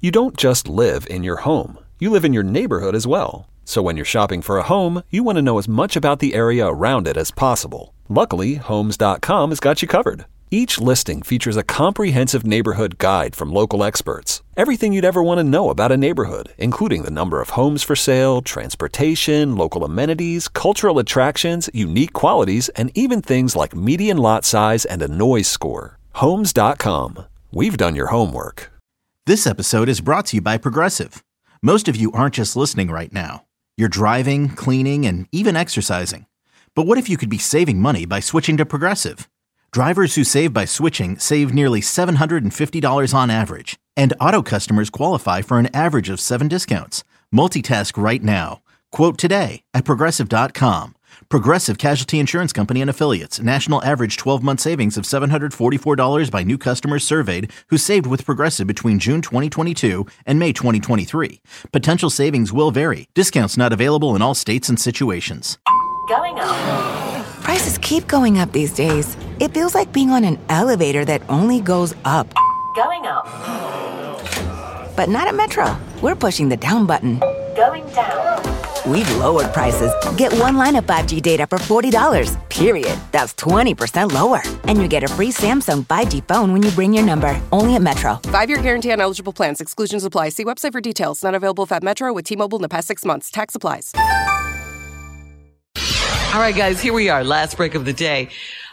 You don't just live in your home. You live in your neighborhood as well. So when you're shopping for a home, you want to know as much about the area around it as possible. Luckily, Homes.com has got you covered. Each listing features a comprehensive neighborhood guide from local experts. Everything you'd ever want to know about a neighborhood, including the number of homes for sale, transportation, local amenities, cultural attractions, unique qualities, and even things like median lot size and a noise score. Homes.com. We've done your homework. This episode is brought to you by Progressive. Most of you aren't just listening right now. You're driving, cleaning, and even exercising. But what if you could be saving money by switching to Progressive? Drivers who save by switching save nearly $750 on average. And auto customers qualify for an average of 7 discounts. Multitask right now. Quote today at Progressive.com. Progressive Casualty Insurance Company and Affiliates. National average 12-month savings of $744 by new customers surveyed who saved with Progressive between June 2022 and May 2023. Potential savings will vary. Discounts not available in all states and situations. Going up. Prices keep going up these days. It feels like being on an elevator that only goes up. Going up. But not at Metro. We're pushing the down button. Going down. We've lowered prices. Get one line of 5G data for $40, period. That's 20% lower. And you get a free Samsung 5G phone when you bring your number. Only at Metro. 5-year guarantee on eligible plans. Exclusions apply. See website for details. Not available if at Metro with T-Mobile in the past 6 months. Tax applies. All right, guys, here we are. Last break of the day.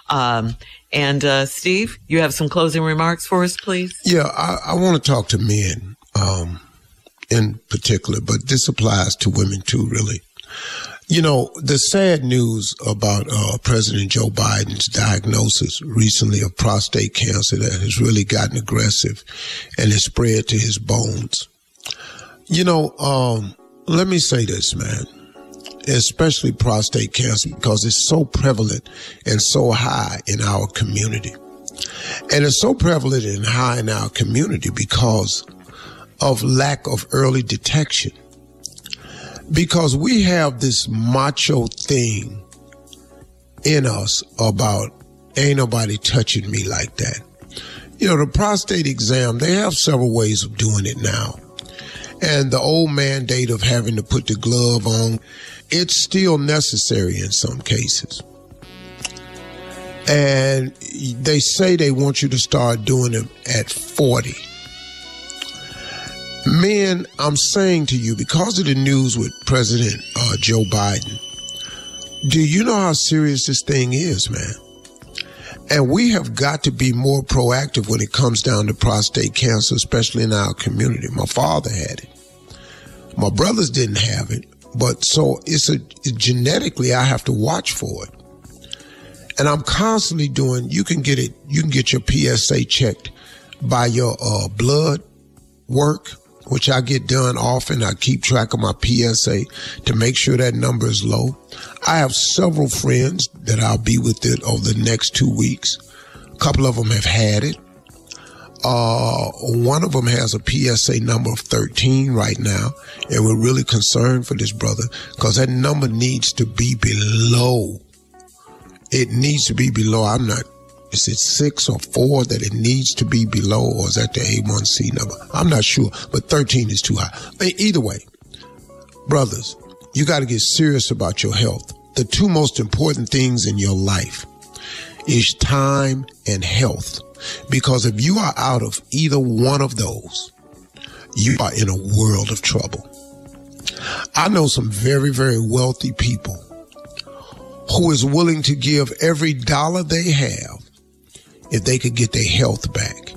Steve, you have some closing remarks for us, please? Yeah, I want to talk to men in particular, but this applies to women too, really. You know, the sad news about President Joe Biden's diagnosis recently of prostate cancer that has really gotten aggressive and has spread to his bones. You know, let me say this, man. Especially prostate cancer, because it's so prevalent and so high in our community. And it's so prevalent and high in our community because of lack of early detection. Because we have this macho thing in us about ain't nobody touching me like that. You know, the prostate exam, they have several ways of doing it now. And the old mandate of having to put the glove on, it's still necessary in some cases. And they say they want you to start doing them at 40. Men, I'm saying to you, because of the news with President Joe Biden, do you know how serious this thing is, man? And we have got to be more proactive when it comes down to prostate cancer, especially in our community. My father had it. My brothers didn't have it. But so genetically, I have to watch for it. And I'm constantly doing, you can get your PSA checked by your blood work, which I get done often. I keep track of my PSA to make sure that number is low. I have several friends that I'll be with it over the next 2 weeks. A couple of them have had it. One of them has a PSA number of 13 right now, and we're really concerned for this brother because that number needs to be below. It needs to be below. Is it 6 or 4 that it needs to be below, or is that the A1C number? I'm not sure, but 13 is too high. Either way, brothers, you got to get serious about your health. The two most important things in your life is time and health. Because if you are out of either one of those, you are in a world of trouble. I know some very, very wealthy people who is willing to give every dollar they have if they could get their health back.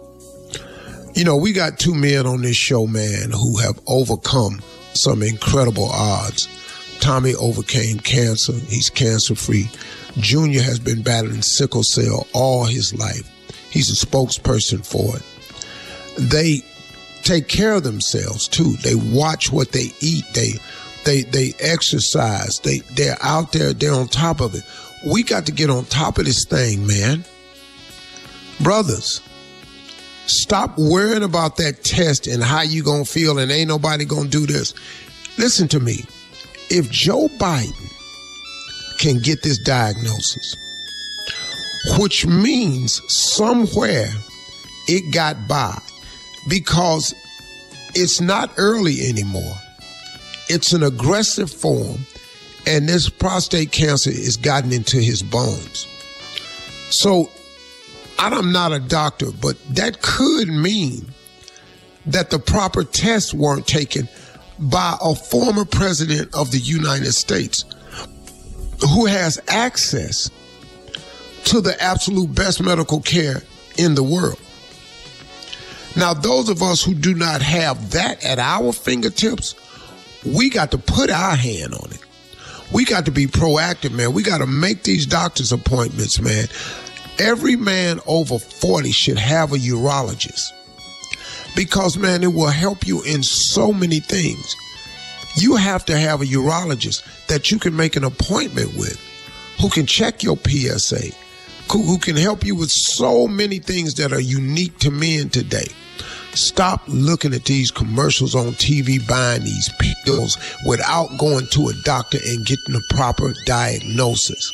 You know, we got 2 men on this show, man, who have overcome some incredible odds. Tommy overcame cancer. He's cancer-free. Junior has been battling sickle cell all his life. He's a spokesperson for it. They take care of themselves too. They watch what they eat. They exercise. They're out there. They're on top of it. We got to get on top of this thing, man. Brothers, stop worrying about that test and how you gonna feel and ain't nobody gonna do this. Listen to me. If Joe Biden can get this diagnosis, which means somewhere it got by, because It's not early anymore. It's an aggressive form, and this prostate cancer has gotten into his bones. So I'm not a doctor, but that could mean that the proper tests weren't taken by a former president of the United States who has access to the absolute best medical care in the world. Now, those of us who do not have that at our fingertips, we got to put our hand on it. We got to be proactive, man. We got to make these doctor's appointments, man. Every man over 40 should have a urologist because, man, it will help you in so many things. You have to have a urologist that you can make an appointment with, who can check your PSA, who can help you with so many things that are unique to men today. Stop looking at these commercials on TV, buying these pills without going to a doctor and getting the proper diagnosis.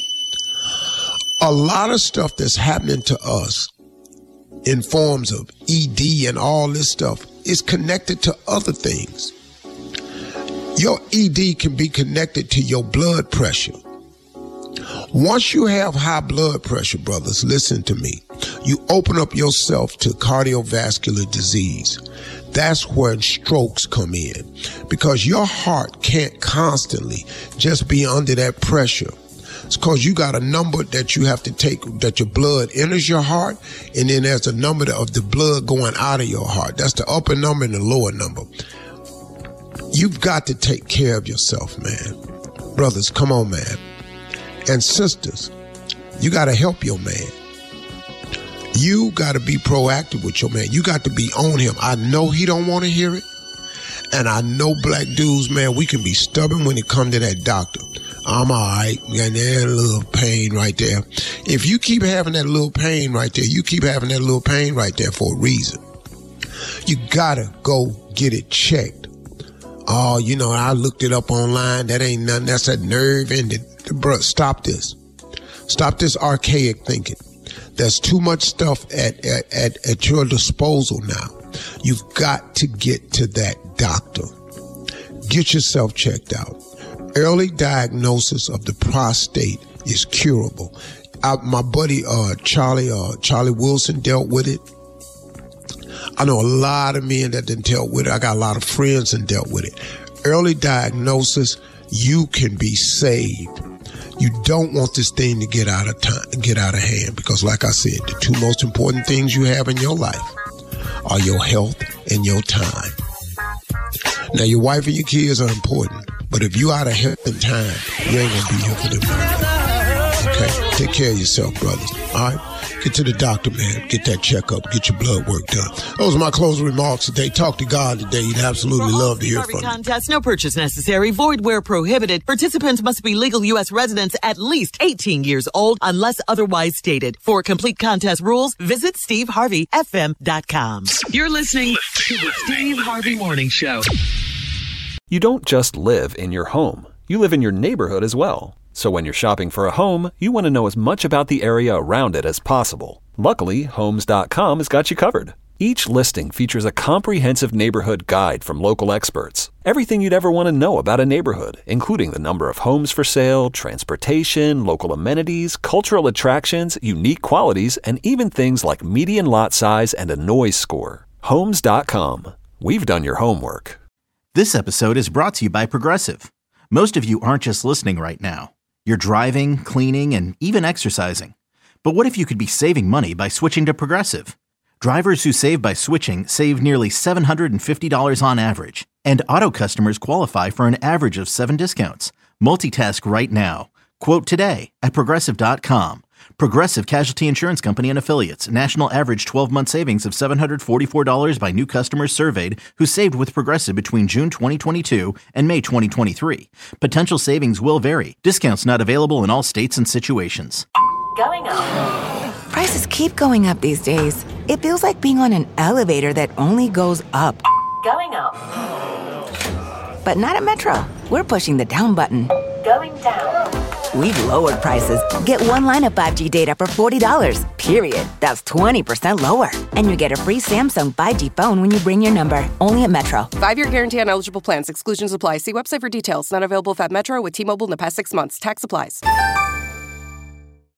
A lot of stuff that's happening to us in forms of ED and all this stuff is connected to other things. Your ED can be connected to your blood pressure. Once you have high blood pressure, brothers, listen to me. You open up yourself to cardiovascular disease. That's where strokes come in, because your heart can't constantly just be under that pressure. It's because you got a number that you have to take, that your blood enters your heart, and then there's a number of the blood going out of your heart. That's the upper number and the lower number. You've got to take care of yourself, man. Brothers, come on, man. And sisters, you got to help your man. You got to be proactive with your man. You got to be on him. I know he don't want to hear it. And I know black dudes, man, we can be stubborn when it comes to that doctor. I'm all right. Got that little pain right there. If you keep having that little pain right there, you keep having that little pain right there for a reason. You got to go get it checked. Oh, you know, I looked it up online. That ain't nothing. That's a nerve ending. Bro, stop this. Stop this archaic thinking. There's too much stuff at your disposal now. You've got to get to that doctor. Get yourself checked out. Early diagnosis of the prostate is curable. My buddy Charlie Wilson dealt with it. I know a lot of men that didn't deal with it. I got a lot of friends that dealt with it. Early diagnosis, you can be saved. You don't want this thing to get out of hand, because like I said, the two most important things you have in your life are your health and your time. Now, your wife and your kids are important, but if you out of health and time, you ain't gonna be here for them. Okay, take care of yourself, brothers. All right, get to the doctor, man. Get that checkup. Get your blood work done. Those are my closing remarks today. Talk to God today. He'd absolutely love to hear from you. Contest, no purchase necessary. Void where prohibited. Participants must be legal U.S. residents at least 18 years old unless otherwise stated. For complete contest rules, visit SteveHarveyFM.com. You're listening to the Steve Harvey Morning Show. You don't just live in your home. You live in your neighborhood as well. So when you're shopping for a home, you want to know as much about the area around it as possible. Luckily, Homes.com has got you covered. Each listing features a comprehensive neighborhood guide from local experts. Everything you'd ever want to know about a neighborhood, including the number of homes for sale, transportation, local amenities, cultural attractions, unique qualities, and even things like median lot size and a noise score. Homes.com. We've done your homework. This episode is brought to you by Progressive. Most of you aren't just listening right now. You're driving, cleaning, and even exercising. But what if you could be saving money by switching to Progressive? Drivers who save by switching save nearly $750 on average. And auto customers qualify for an average of 7 discounts. Multitask right now. Quote today at Progressive.com. Progressive Casualty Insurance Company and Affiliates. National average 12-month savings of $744 by new customers surveyed who saved with Progressive between June 2022 and May 2023. Potential savings will vary. Discounts not available in all states and situations. Going up. Prices keep going up these days. It feels like being on an elevator that only goes up. Going up. But not at Metro. We're pushing the down button. Going down. We've lowered prices. Get one line of 5G data for $40, period. That's 20% lower. And you get a free Samsung 5G phone when you bring your number. Only at Metro. 5-year guarantee on eligible plans. Exclusions apply. See website for details. Not available if at Metro with T-Mobile in the past 6 months. Tax applies.